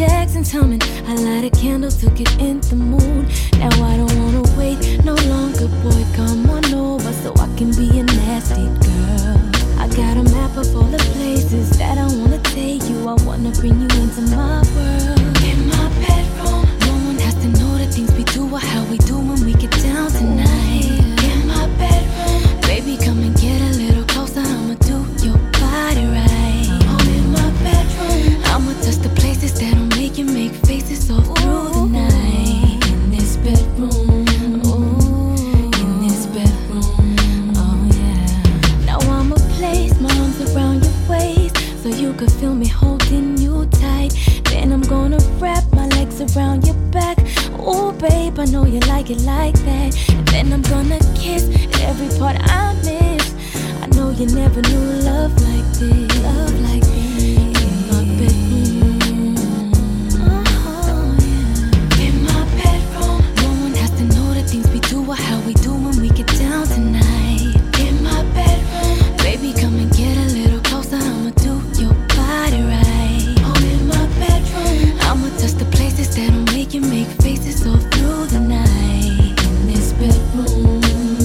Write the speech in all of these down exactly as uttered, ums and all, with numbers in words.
Jackson's humming. I light a candle to get in the mood. Now I don't wanna wait no longer, boy, come on over so I can be a nasty girl. I got a map of all the places that I wanna take you. I wanna bring you into my world. In my bedroom, no one has to know the things we do or how we do when we get down tonight. In my bedroom, baby, come and get a little closer. I'ma do your body right. Oh, in my bedroom, I'ma touch the places that'll make you make faces all through the night. In this bedroom, ooh, in this bedroom, oh yeah. Now I'ma place my arms around your waist so you can feel me holding you tight. Then I'm gonna wrap my legs around your back. Oh babe, I know you like it like that. And then I'm gonna kiss every part I miss. I know you never knew love like this. Love like this. In my bedroom, oh yeah. In my bedroom, no one has to know the things we do or how we do when we get down tonight. In my bedroom, baby, come and get a little closer. I'ma do your body right. Oh, in my bedroom, I'ma touch the places that'll make you make faces all through the night. In this bedroom,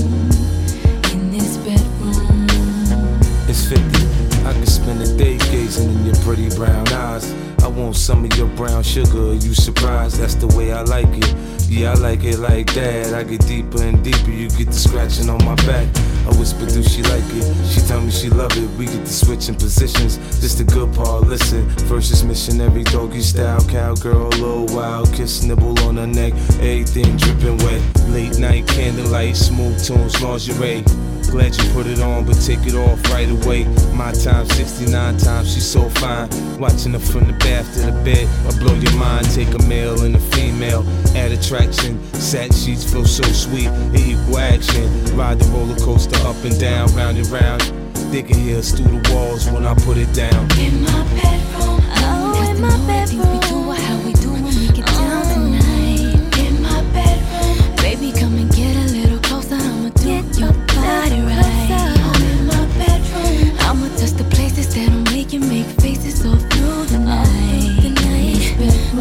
in this bedroom. It's fifty. I could spend a day gazing in your pretty brown eyes. I want some of your brown sugar. Are you surprised? That's the way I like it. Yeah, I like it like that. I get deeper and deeper. You get the scratching on my back. I whisper, do she like it? She tell me she love it. We get to switching positions. This the good part. Listen, first is missionary doggy style, cowgirl, a little wild kiss, nibble on her neck, everything dripping wet. Late night candlelight, smooth tunes, lingerie. Glad you put it on, but take it off right away. My time, sixty-nine times, she's so fine. Watching her from the bath to the bed, I blow your mind. Take a male and a female, add attraction. Satin sheets feel so sweet, it equal action. Ride the roller coaster up and down, round and round. They can hear us through the walls when I put it down. In my bedroom, oh, in my bedroom. We do or how we do when we get down tonight. In my bedroom, baby, come and get a little closer. I'ma do your body right. Oh, in my bedroom, I'ma touch the places that'll make you make faces all through the night. In this bedroom,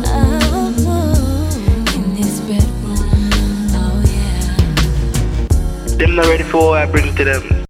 oh, in this bedroom, oh yeah. Them not ready for what I bring to them.